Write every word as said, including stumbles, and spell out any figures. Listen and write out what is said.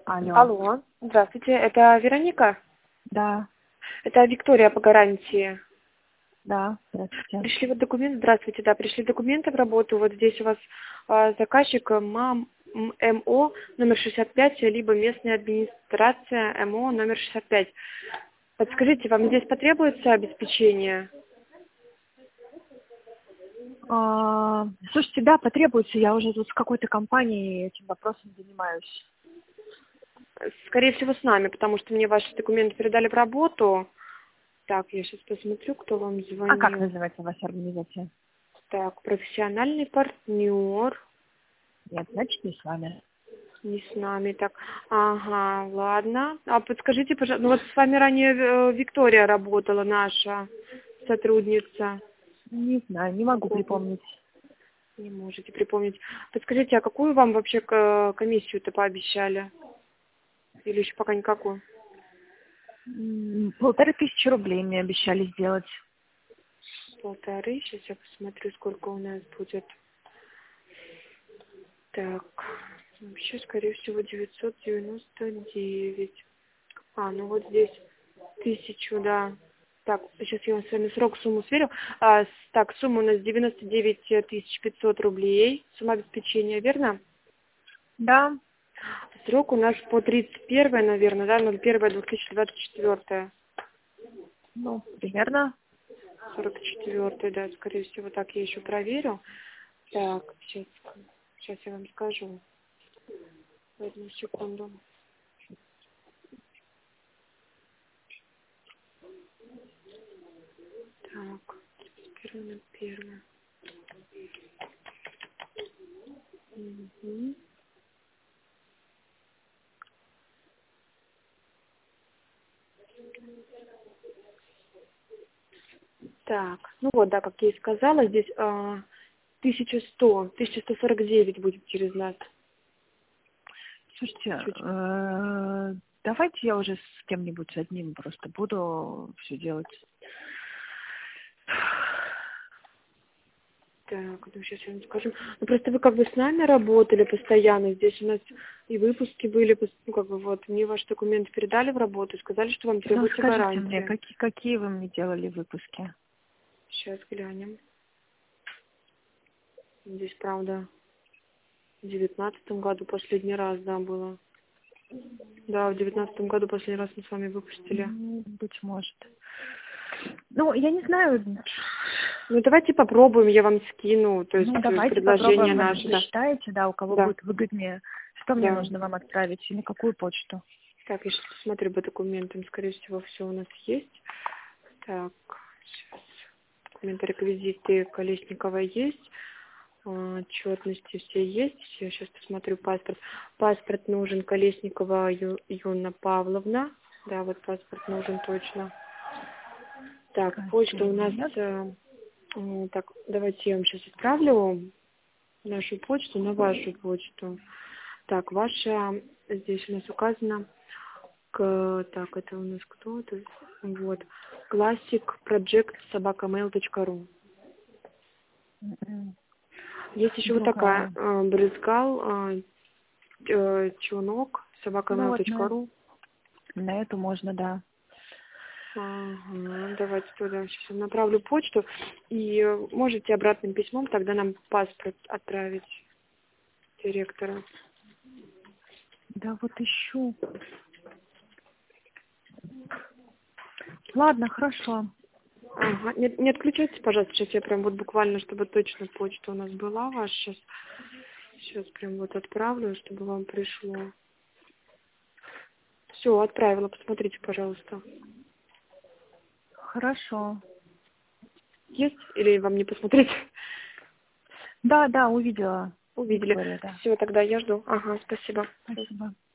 Алло. Алло, здравствуйте, это Вероника? Да, Это Виктория по гарантии. да, здравствуйте. Пришли вот документы, здравствуйте, да, пришли документы в работу, вот здесь у вас а, заказчик МАМ, МО номер шестьдесят пять, либо местная администрация МО номер шестьдесят пять. Подскажите, вам здесь потребуется обеспечение? А, слушайте, да, потребуется, я уже тут с какой-то компанией этим вопросом занимаюсь. Скорее всего, с нами, потому что мне ваши документы передали в работу. Так, я сейчас посмотрю, кто вам А как звонил. называется ваша организация? Так, профессиональный партнер. Нет, значит, не с вами. Не с нами, так. Ага, ладно. А подскажите, пожалуйста, ну вот с вами ранее э, Виктория работала, наша сотрудница. Не знаю, не могу Какого? припомнить. Не можете припомнить. Подскажите, а какую вам вообще к- комиссию-то пообещали? Или еще пока никакую? М, Полторы тысячи рублей мне обещали сделать. Полторы. Сейчас я посмотрю, сколько у нас будет. Так, вообще, скорее всего, девятьсот девяносто девять. А, ну вот здесь тысячу, да. Так, сейчас я вам с вами срок, сумму сверю. А, с- так, сумма у нас девяносто девять тысяч пятьсот рублей. Сумма обеспечения, верно? Да, Срок у нас по тридцать первое, наверное, да, ноль первое две тысячи двадцать четвёртое. ну, примерно. сорок четвёртое, да, скорее всего, так я еще проверю. Так, сейчас, сейчас я вам скажу. Одну секунду. Так, первое на первое. Мгм. Так, ну вот, да, как я и сказала, здесь а, тысяча сто, тысяча сто сорок девять будет через нас. Слушайте, Чуть. э, давайте я уже с кем-нибудь одним просто буду все делать. Так, ну сейчас я вам скажу. Ну просто вы как бы с нами работали постоянно, здесь у нас и выпуски были, пос- ну как бы вот, мне ваши документы передали в работу и сказали, что вам Ну, требуется скажите мне, гарантия. какие, какие вы мне делали выпуски? Сейчас глянем. Здесь, правда, в девятнадцатом году последний раз, да, было. Да, в девятнадцатом году последний раз мы с вами выпустили. Ну, быть может. Ну, я не знаю. Ну давайте попробуем, я вам скину, то есть Ну, э, давайте предложение попробуем. Вот наше, вы да. считаете, да, у кого Да, будет выгоднее. Что мне да. нужно вам отправить? И на какую почту? Так, я сейчас посмотрю по документам, скорее всего, все у нас есть. Так, сейчас. Документы, реквизиты Колесникова есть. а, Отчетности все есть. Я сейчас посмотрю паспорт. Паспорт нужен Колесникова Ю- Юна Павловна. Да, вот паспорт нужен точно. Так, почта у нас... Нет. э, м, Так, давайте я вам сейчас отправлю нашу почту на вашу почту. Так, ваша... Здесь у нас указано... К, так, это у нас кто? Это, вот. Classic Project собака mail точка ру. М-м. Есть еще вот такая, Другая. э, брызгал, э, э, чунок, собака Ну mail вот точка на, ру. на эту можно, да. Ага, давайте туда сейчас направлю почту. И э, можете обратным письмом тогда нам паспорт отправить директора. Да вот ищу. Ладно, хорошо. Ага, не, не отключайтесь, пожалуйста, сейчас я прям вот буквально, чтобы точно почта у нас была ваша. Сейчас, сейчас прям вот отправлю, чтобы вам пришло. Все, отправила, посмотрите, пожалуйста. Хорошо. Есть или вам не посмотреть? Да, да, увидела. Увидели. Виктория, да. Все, тогда я жду. Ага, спасибо. Спасибо.